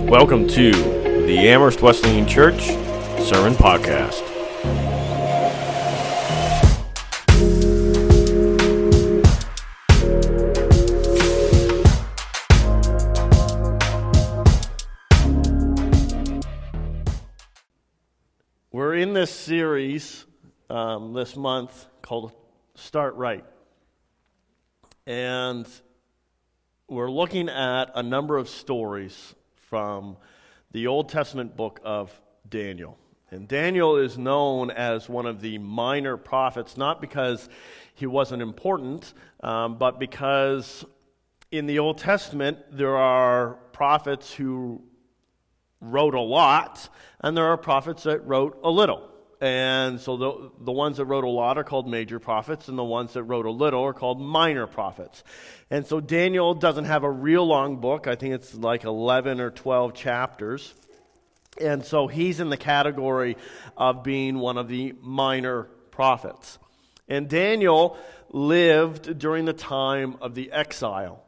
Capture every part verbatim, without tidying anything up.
Welcome to the Amherst Wesleyan Church Sermon Podcast. We're in this series um, this month called Start Right. And we're looking at a number of stories from the Old Testament book of Daniel. And Daniel is known as one of the minor prophets, not because he wasn't important, um, but because in the Old Testament there are prophets who wrote a lot, and there are prophets that wrote a little. And so the, the ones that wrote a lot are called major prophets, and the ones that wrote a little are called minor prophets. And so Daniel doesn't have a real long book. I think it's like eleven or twelve chapters. And so he's in the category of being one of the minor prophets. And Daniel lived during the time of the exile.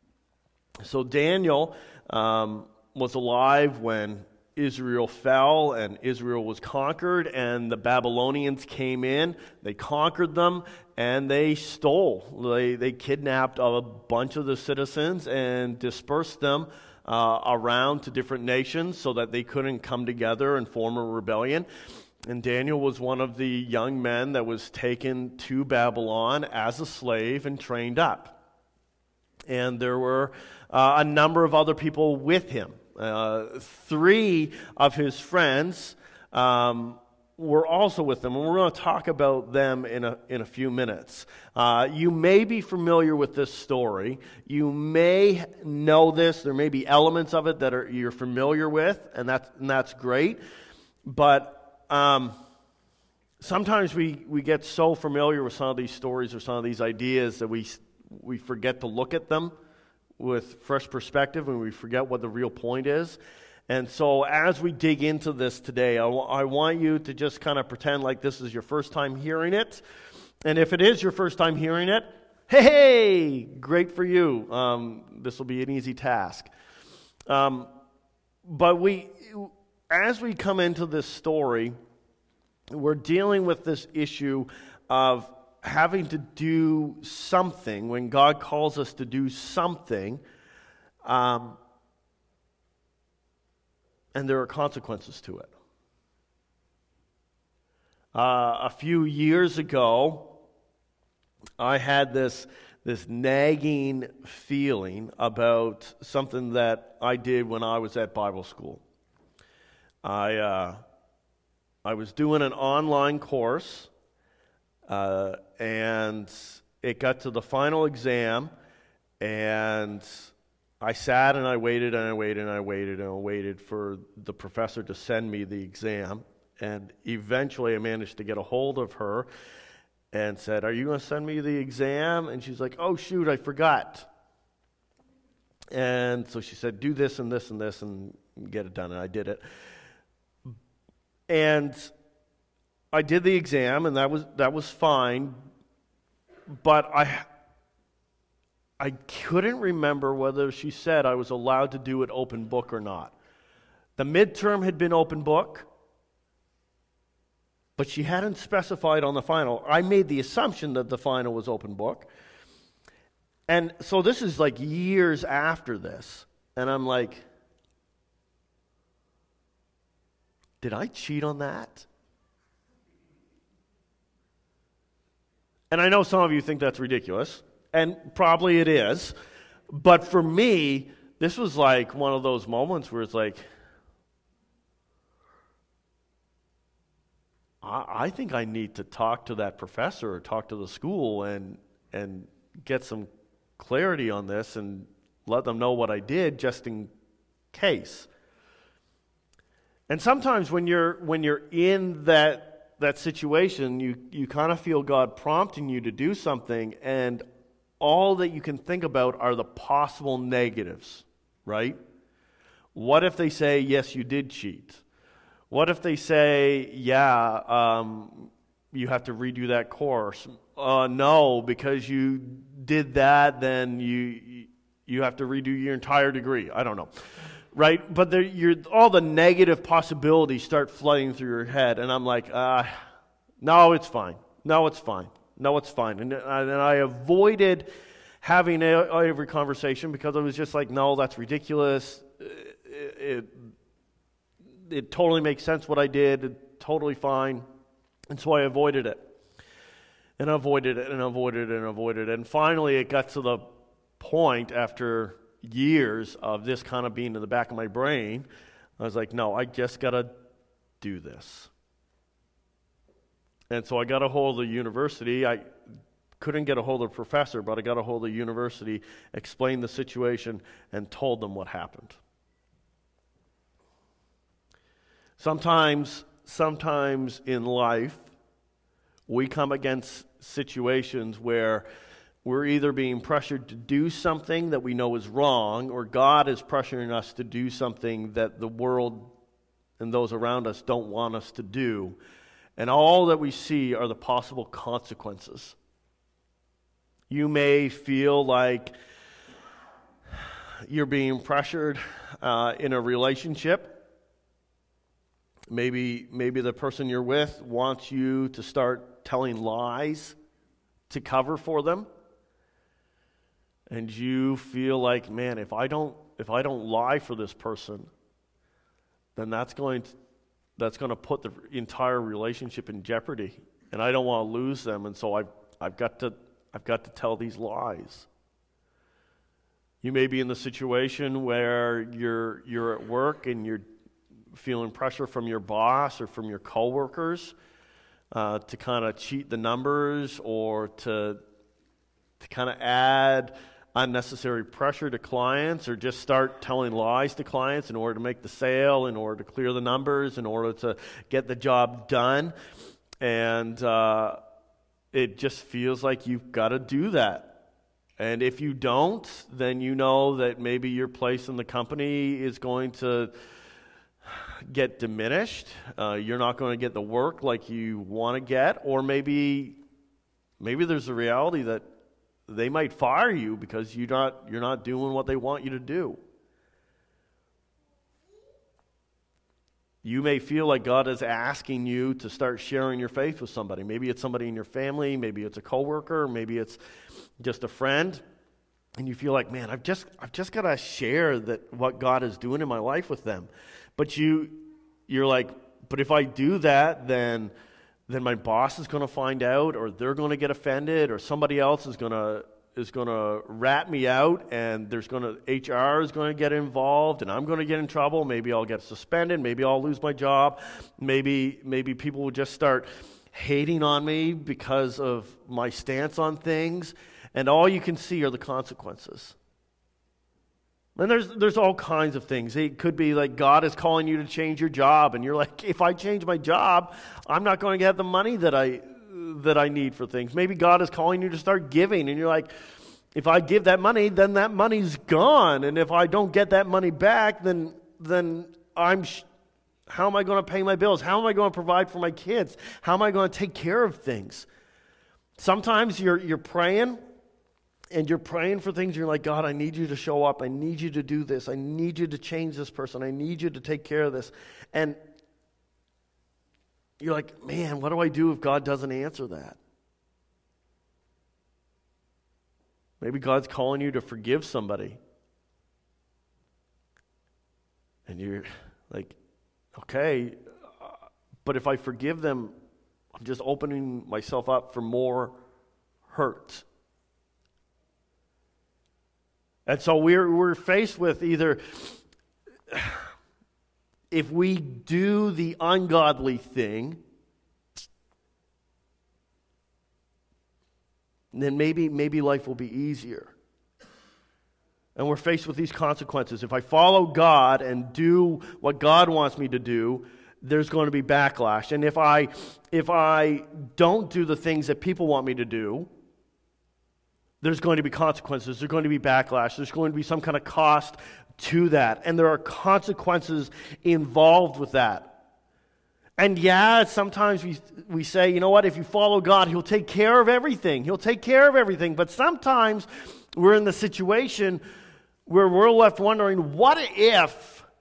So Daniel um, was alive when Israel fell and Israel was conquered, and the Babylonians came in. They conquered them and they stole. They, they kidnapped a bunch of the citizens and dispersed them uh, around to different nations so that they couldn't come together and form a rebellion. And Daniel was one of the young men that was taken to Babylon as a slave and trained up. And there were uh, a number of other people with him. Uh, three of his friends um, were also with him, and we're going to talk about them in a in a few minutes. Uh, you may be familiar with this story. You may know this. There may be elements of it that are you're familiar with, and that's and that's great. But um, sometimes we, we get so familiar with some of these stories or some of these ideas that we we forget to look at them with fresh perspective, and we forget what the real point is. And so as we dig into this today, I, w- I want you to just kind of pretend like this is your first time hearing it. And if it is your first time hearing it, hey, hey great for you. Um, this will be an easy task. Um, but we, as we come into this story, we're dealing with this issue of having to do something. When God calls us to do something, um, and there are consequences to it. Uh, a few years ago, I had this this nagging feeling about something that I did when I was at Bible school. I uh, I was doing an online course. Uh, and it got to the final exam, and I sat and I waited and I waited and I waited and I waited for the professor to send me the exam. And eventually I managed to get a hold of her and said, "Are you going to send me the exam?" And she's like, "Oh, shoot, I forgot." And so she said, "Do this and this and this and get it done." And I did it. And I did the exam, and that was that was fine, but I I couldn't remember whether she said I was allowed to do it open book or not. The midterm had been open book, but she hadn't specified on the final. I made the assumption that the final was open book. And so this is like years after this, and I'm like, did I cheat on that? And I know some of you think that's ridiculous, and probably it is, but for me, this was like one of those moments where it's like, I, I think I need to talk to that professor or talk to the school and and get some clarity on this and let them know what I did just in case. And sometimes when you're when you're in that that situation, you, you kind of feel God prompting you to do something, and all that you can think about are the possible negatives, right? What if they say, yes, you did cheat? What if they say, yeah, um, you have to redo that course? Uh, no, because you did that, then you you have to redo your entire degree. I don't know. right? But there, you're, all the negative possibilities start flooding through your head, and I'm like, uh, no, it's fine. No, it's fine. No, it's fine. And, and I avoided having a, every conversation because I was just like, no, that's ridiculous. It, it, it totally makes sense what I did. It's totally fine. And so I avoided it. And I avoided it and avoided it and avoided it. And finally it got to the point after years of this kind of being in the back of my brain, I was like, no, I just got to do this. And so I got a hold of the university. I couldn't get a hold of the professor, but I got a hold of the university, explained the situation, and told them what happened. Sometimes, sometimes in life, we come against situations where we're either being pressured to do something that we know is wrong, or God is pressuring us to do something that the world and those around us don't want us to do. And all that we see are the possible consequences. You may feel like you're being pressured uh, in a relationship. Maybe, maybe the person you're with wants you to start telling lies to cover for them. And you feel like, man, if I don't if I don't lie for this person, then that's going to that's going to put the entire relationship in jeopardy, and I don't want to lose them, and so I've I've got to I've got to tell these lies. You may be in the situation where you're you're at work and you're feeling pressure from your boss or from your coworkers uh, to kind of cheat the numbers or to to kind of add unnecessary pressure to clients, or just start telling lies to clients in order to make the sale, in order to clear the numbers, in order to get the job done. And uh, it just feels like you've got to do that. And if you don't, then you know that maybe your place in the company is going to get diminished. Uh, you're not going to get the work like you want to get, or maybe maybe there's a reality that they might fire you because you're not you're not doing what they want you to do. You may feel like God is asking you to start sharing your faith with somebody. Maybe it's somebody in your family, maybe it's a coworker, maybe it's just a friend, and you feel like, man, I've just I've just got to share that what God is doing in my life with them. But you you're like, but if I do that, then then my boss is going to find out, or they're going to get offended, or somebody else is going to is going to rat me out, and there's going to H R is going to get involved, and I'm going to get in trouble. Maybe I'll get suspended. Maybe I'll lose my job. Maybe maybe people will just start hating on me because of my stance on things, and all you can see are the consequences. And there's there's all kinds of things. It could be like God is calling you to change your job, and you're like, if I change my job, I'm not going to get the money that I that I need for things. Maybe God is calling you to start giving, and you're like, if I give that money, then that money's gone, and if I don't get that money back, then then I'm sh- how am I going to pay my bills? How am I going to provide for my kids? How am I going to take care of things? Sometimes you're you're praying. And you're praying for things, you're like, God, I need you to show up. I need you to do this. I need you to change this person. I need you to take care of this. And you're like, man, what do I do if God doesn't answer that? Maybe God's calling you to forgive somebody. And you're like, okay, uh, but if I forgive them, I'm just opening myself up for more hurt. And so we're we're faced with either, if we do the ungodly thing, then maybe maybe life will be easier. And we're faced with these consequences. If I follow God and do what God wants me to do, there's going to be backlash. And if I if I don't do the things that people want me to do, there's going to be consequences. There's going to be backlash. There's going to be some kind of cost to that. And there are consequences involved with that. And yeah, sometimes we we say, you know what, if you follow God, He'll take care of everything. He'll take care of everything. But sometimes we're in the situation where we're left wondering, what if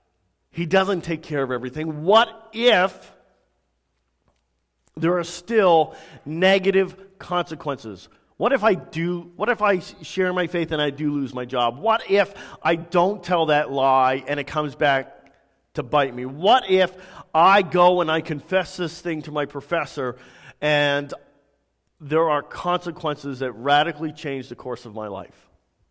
He doesn't take care of everything? What if there are still negative consequences? What if I do, what if I share my faith and I do lose my job? What if I don't tell that lie and it comes back to bite me? What if I go and I confess this thing to my professor and there are consequences that radically change the course of my life?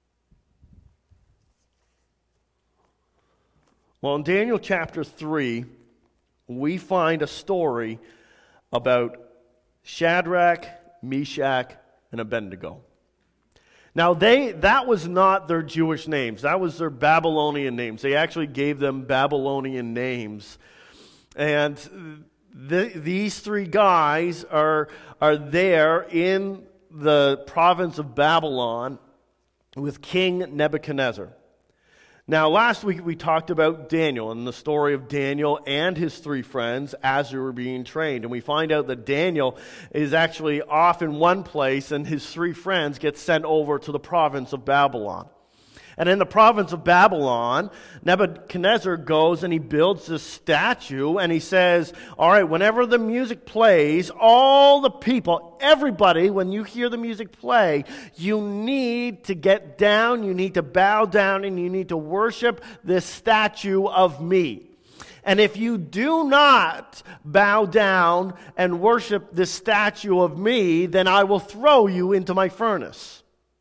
Well, in Daniel chapter three, we find a story about Shadrach, Meshach, and Abednego. Now, they that was not their Jewish names. That was their Babylonian names. They actually gave them Babylonian names. And the, these three guys are, are there in the province of Babylon with King Nebuchadnezzar. Now, last week we talked about Daniel and the story of Daniel and his three friends as they were being trained. And we find out that Daniel is actually off in one place and his three friends get sent over to the province of Babylon. And in the province of Babylon, Nebuchadnezzar goes and he builds this statue and he says, all right, whenever the music plays, all the people, everybody, when you hear the music play, you need to get down, you need to bow down, and you need to worship this statue of me. And if you do not bow down and worship this statue of me, then I will throw you into my furnace.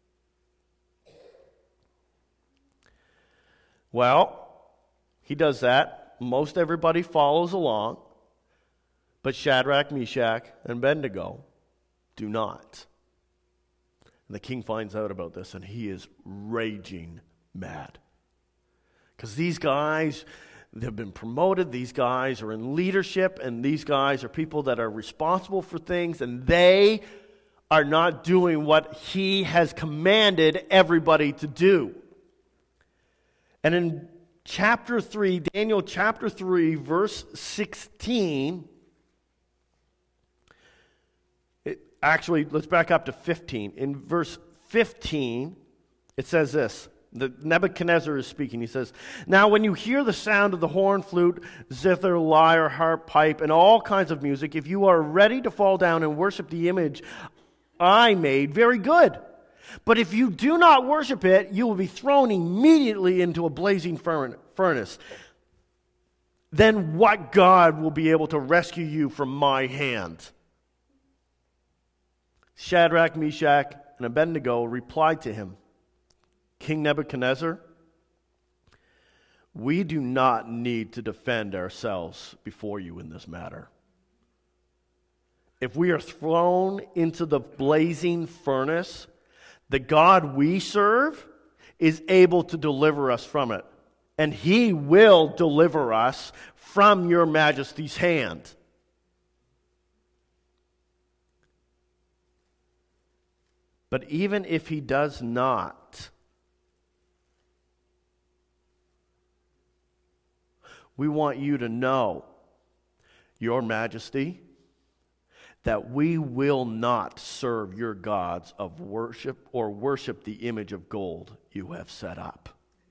Well, he does that. Most everybody follows along. But Shadrach, Meshach, and Abednego do not. And the king finds out about this, and he is raging mad. Because these guys, they've been promoted. These guys are in leadership, and these guys are people that are responsible for things, and they are not doing what he has commanded everybody to do. And in chapter three, Daniel chapter three, verse sixteen, it, actually, let's back up to fifteen. In verse fifteen, it says this. The Nebuchadnezzar is speaking. He says, now when you hear the sound of the horn, flute, zither, lyre, harp, pipe, and all kinds of music, if you are ready to fall down and worship the image I made, very good. But if you do not worship it, you will be thrown immediately into a blazing furnace. Then what God will be able to rescue you from my hand? Shadrach, Meshach, and Abednego replied to him, King Nebuchadnezzar, we do not need to defend ourselves before you in this matter. If we are thrown into the blazing furnace, the God we serve is able to deliver us from it, and he will deliver us from your majesty's hand. But even if he does not, we want you to know, your majesty, that we will not serve your gods of worship or worship the image of gold you have set up.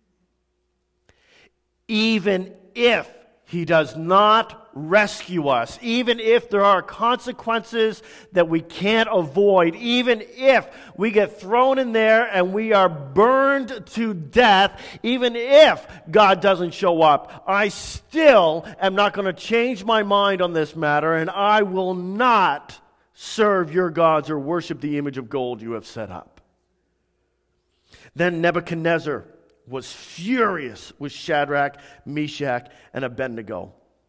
Even if he does not rescue us, even if there are consequences that we can't avoid, even if we get thrown in there and we are burned to death, even if God doesn't show up, I still am not going to change my mind on this matter, and I will not serve your gods or worship the image of gold you have set up. Then Nebuchadnezzar was furious with Shadrach, Meshach, and Abednego.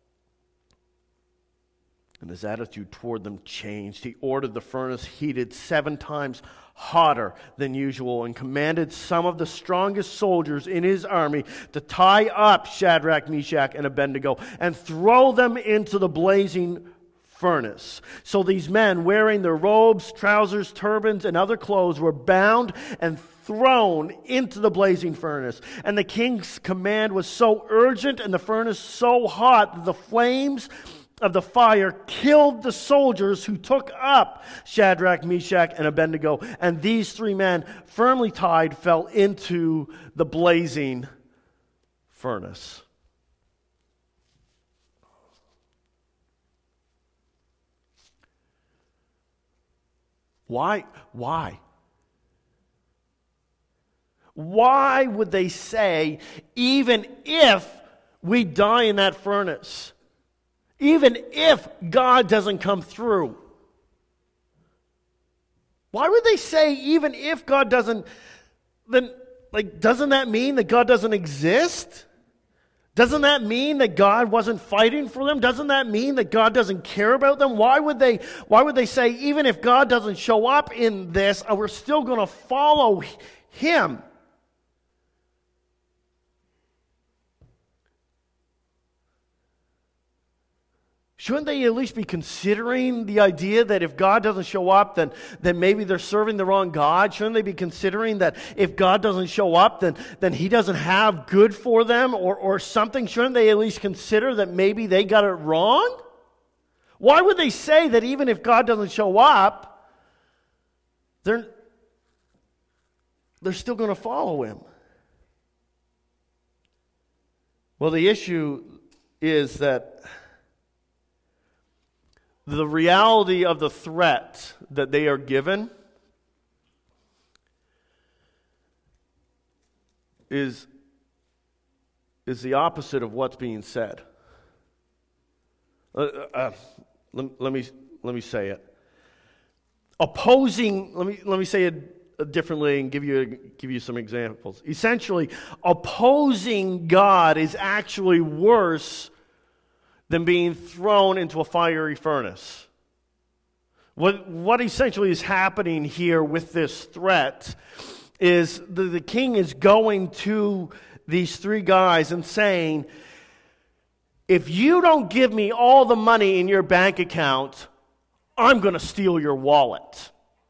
And his attitude toward them changed. He ordered the furnace heated seven times hotter than usual and commanded some of the strongest soldiers in his army to tie up Shadrach, Meshach, and Abednego and throw them into the blazing furnace. So these men, wearing their robes, trousers, turbans, and other clothes, were bound and thrown into the blazing furnace. And the king's command was so urgent and the furnace so hot that the flames of the fire killed the soldiers who took up Shadrach, Meshach, and Abednego. And these three men, firmly tied, fell into the blazing furnace. Why? Why? Why would they say, even if we die in that furnace, even if God doesn't come through? Why would they say, even if God doesn't, then, like, doesn't that mean that God doesn't exist? Doesn't that mean that God wasn't fighting for them? Doesn't that mean that God doesn't care about them? Why would they, why would they say, even if God doesn't show up in this, we're still going to follow Him? Shouldn't they at least be considering the idea that if God doesn't show up, then, then maybe they're serving the wrong God? Shouldn't they be considering that if God doesn't show up, then, then He doesn't have good for them or, or something? Shouldn't they at least consider that maybe they got it wrong? Why would they say that even if God doesn't show up, they're, they're still going to follow Him? Well, the issue is that the reality of the threat that they are given is, is the opposite of what's being said. Uh, uh, let, let me let me say it. Opposing. Let me let me say it differently and give you give you some examples. Essentially, opposing God is actually worse than being thrown into a fiery furnace. What, what essentially is happening here with this threat is the, the king is going to these three guys and saying, if you don't give me all the money in your bank account, I'm going to steal your wallet.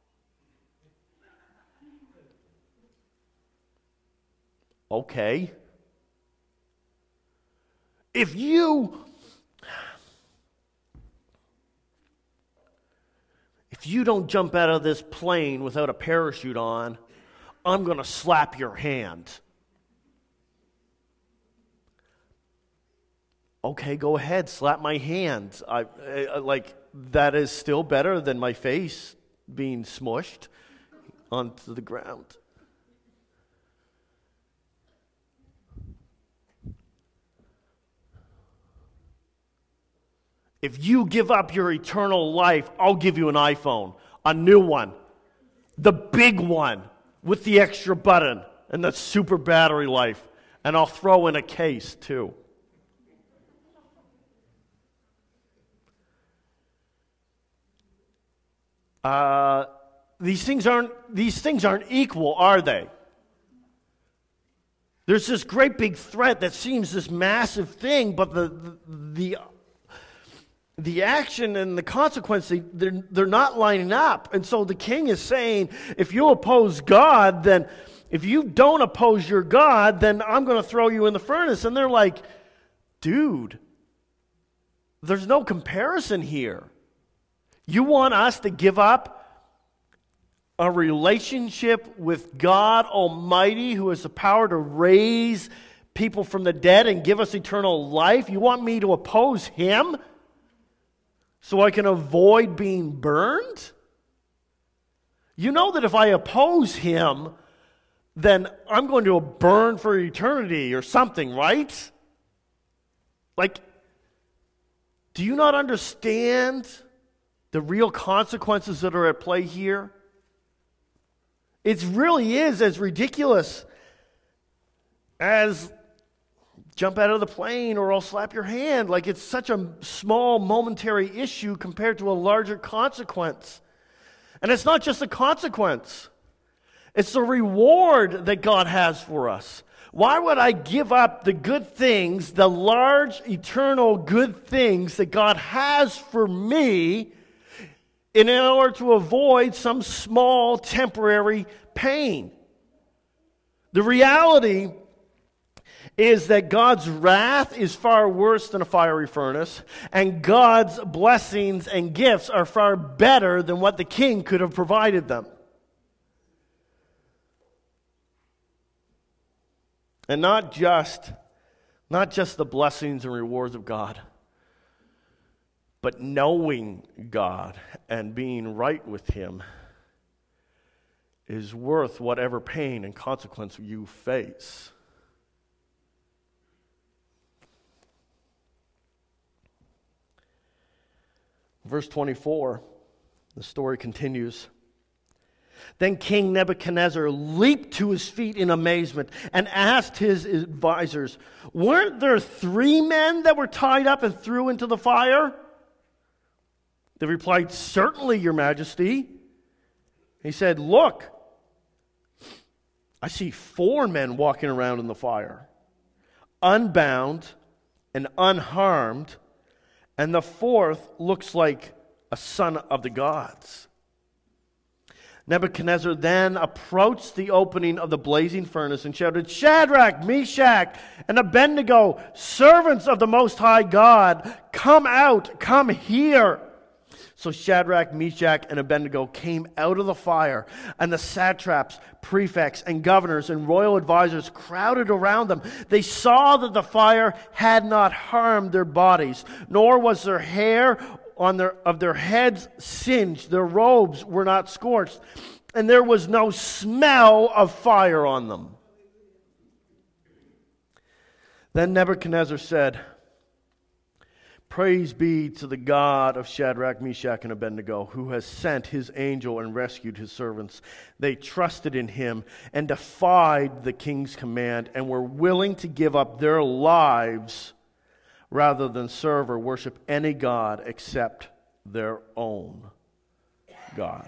Okay. If you If you don't jump out of this plane without a parachute on, I'm going to slap your hand. Okay, go ahead, slap my hand. I, I, like, that is still better than my face being smushed onto the ground. If you give up your eternal life, I'll give you an iPhone, a new one, the big one with the extra button and the super battery life, and I'll throw in a case too. Uh, these things aren't these things aren't equal, are they? There's this great big threat that seems this massive thing, but the the, the The action and the consequence, they're, they're not lining up. And so the king is saying, if you oppose God, then if you don't oppose your God, then I'm going to throw you in the furnace. And they're like, dude, there's no comparison here. You want us to give up a relationship with God Almighty, who has the power to raise people from the dead and give us eternal life? You want me to oppose Him so I can avoid being burned? You know that if I oppose Him, then I'm going to burn for eternity or something, right? Like, do you not understand the real consequences that are at play here? It really is as ridiculous as jump out of the plane or I'll slap your hand. Like, it's such a small momentary issue compared to a larger consequence. And it's not just a consequence. It's the reward that God has for us. Why would I give up the good things, the large, eternal good things that God has for me in order to avoid some small, temporary pain? The reality is that God's wrath is far worse than a fiery furnace, and God's blessings and gifts are far better than what the king could have provided them. And not just, not just the blessings and rewards of God, but knowing God and being right with Him is worth whatever pain and consequence you face. Verse twenty-four, the story continues. Then King Nebuchadnezzar leaped to his feet in amazement and asked his advisors, "Weren't there three men that were tied up and threw into the fire?" They replied, "Certainly, your majesty." He said, "Look, I see four men walking around in the fire, unbound and unharmed, and the fourth looks like a son of the gods." Nebuchadnezzar then approached the opening of the blazing furnace and shouted, "Shadrach, Meshach, and Abednego, servants of the Most High God, come out, come here." So Shadrach, Meshach, and Abednego came out of the fire, and the satraps, prefects, and governors and royal advisors crowded around them. They saw that the fire had not harmed their bodies, nor was their hair on their of their heads singed, their robes were not scorched, and there was no smell of fire on them. Then Nebuchadnezzar said, "Praise be to the God of Shadrach, Meshach, and Abednego, who has sent his angel and rescued his servants. They trusted in him and defied the king's command and were willing to give up their lives rather than serve or worship any god except their own God."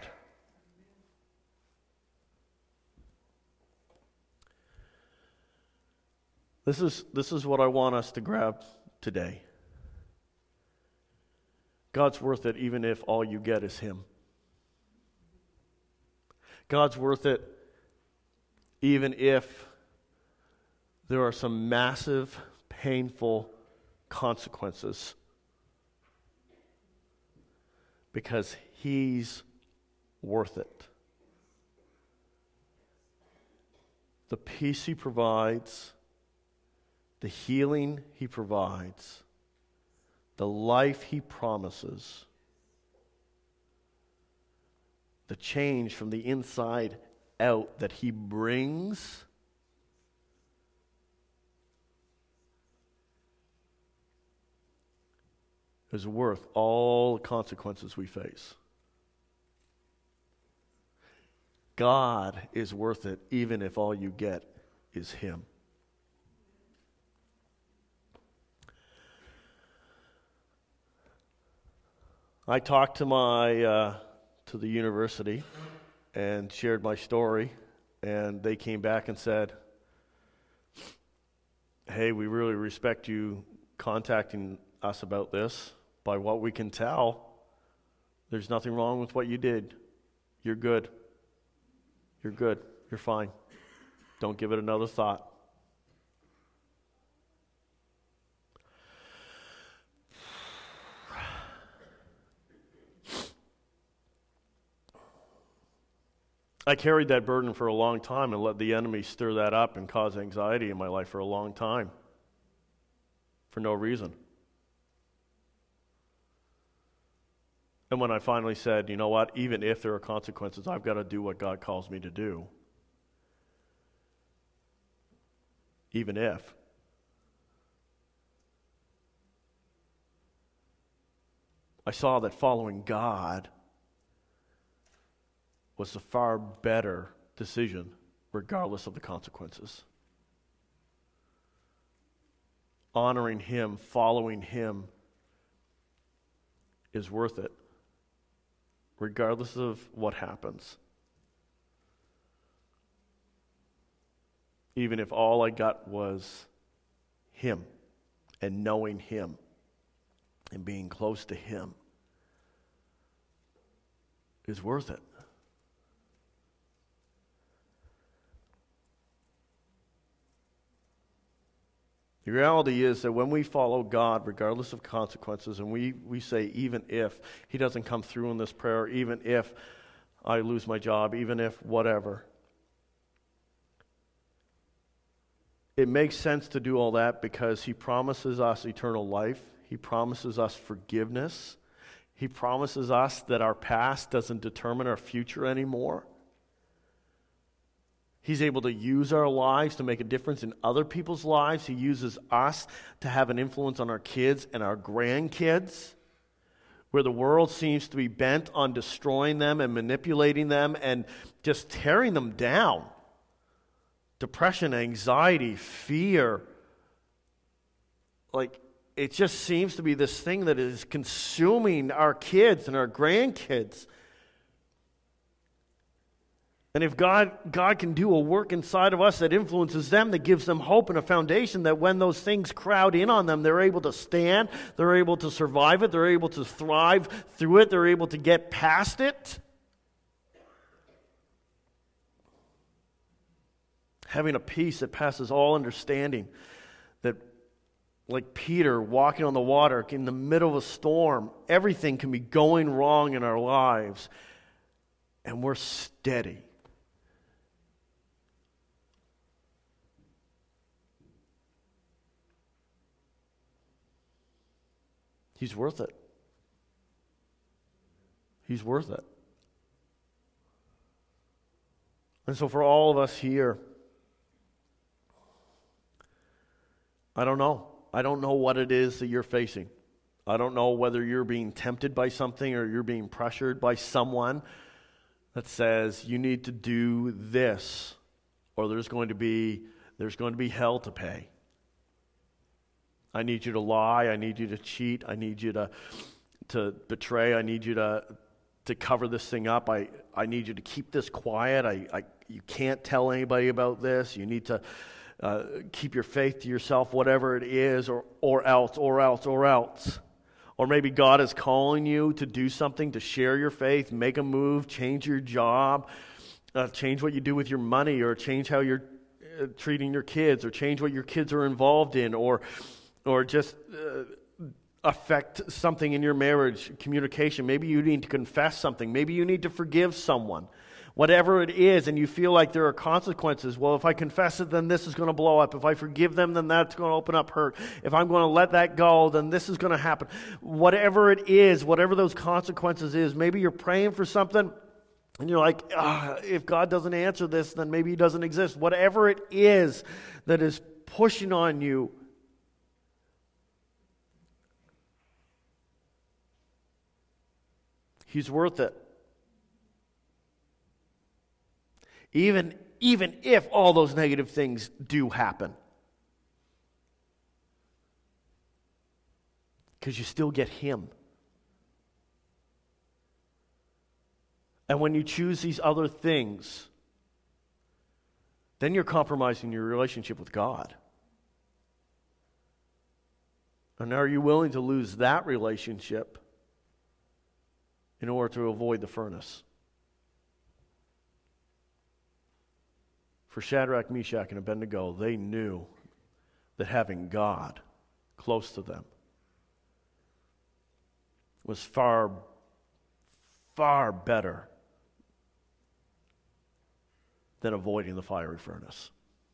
This is, this is what I want us to grab today. God's worth it even if all you get is him. God's worth it even if there are some massive, painful consequences, because he's worth it. The peace he provides, the healing he provides, the life he promises, the change from the inside out that he brings, is worth all the consequences we face. God is worth it even if all you get is him. I talked to my uh, to the university and shared my story, and they came back and said, "Hey, we really respect you contacting us about this. By what we can tell, there's nothing wrong with what you did. You're good. You're good. You're fine. Don't give it another thought." I carried that burden for a long time and let the enemy stir that up and cause anxiety in my life for a long time for no reason. And when I finally said, you know what, even if there are consequences, I've got to do what God calls me to do. Even if. I saw that following God was a far better decision, regardless of the consequences. Honoring him, following him is worth it, regardless of what happens. Even if all I got was him and knowing him and being close to him is worth it. The reality is that when we follow God, regardless of consequences, and we, we say, even if he doesn't come through in this prayer, even if I lose my job, even if whatever, it makes sense to do all that because he promises us eternal life. He promises us forgiveness. He promises us that our past doesn't determine our future anymore. He's able to use our lives to make a difference in other people's lives. He uses us to have an influence on our kids and our grandkids, where the world seems to be bent on destroying them and manipulating them and just tearing them down. Depression, anxiety, fear. Like, it just seems to be this thing that is consuming our kids and our grandkids. And if God, God can do a work inside of us that influences them, that gives them hope and a foundation, that when those things crowd in on them, they're able to stand, they're able to survive it, they're able to thrive through it, they're able to get past it. Having a peace that passes all understanding, that like Peter walking on the water in the middle of a storm, everything can be going wrong in our lives, and we're steady. He's worth it. He's worth it. And so for all of us here, I don't know. I don't know what it is that you're facing. I don't know whether you're being tempted by something or you're being pressured by someone that says you need to do this, or there's going to be there's going to be hell to pay. I need you to lie. I need you to cheat. I need you to to betray. I need you to to cover this thing up. I, I need you to keep this quiet. I, I you can't tell anybody about this. You need to uh, keep your faith to yourself, whatever it is, or or else, or else, or else. Or maybe God is calling you to do something, to share your faith, make a move, change your job, uh, change what you do with your money, or change how you're uh, treating your kids, or change what your kids are involved in, or or just uh, affect something in your marriage, communication. Maybe you need to confess something. Maybe you need to forgive someone. Whatever it is, and you feel like there are consequences. Well, if I confess it, then this is going to blow up. If I forgive them, then that's going to open up hurt. If I'm going to let that go, then this is going to happen. Whatever it is, whatever those consequences is, maybe you're praying for something, and you're like, ah, if God doesn't answer this, then maybe He doesn't exist. Whatever it is that is pushing on you, He's worth it. Even, even if all those negative things do happen. Because you still get Him. And when you choose these other things, then you're compromising your relationship with God. And are you willing to lose that relationship in order to avoid the furnace? For Shadrach, Meshach, and Abednego, they knew that having God close to them was far, far better than avoiding the fiery furnace.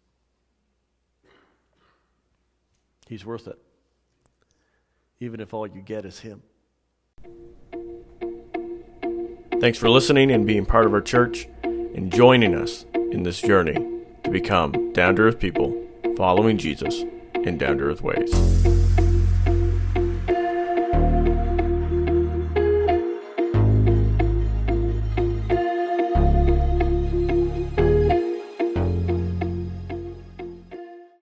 He's worth it, even if all you get is Him. Thanks for listening and being part of our church and joining us in this journey to become down-to-earth people following Jesus in down-to-earth ways.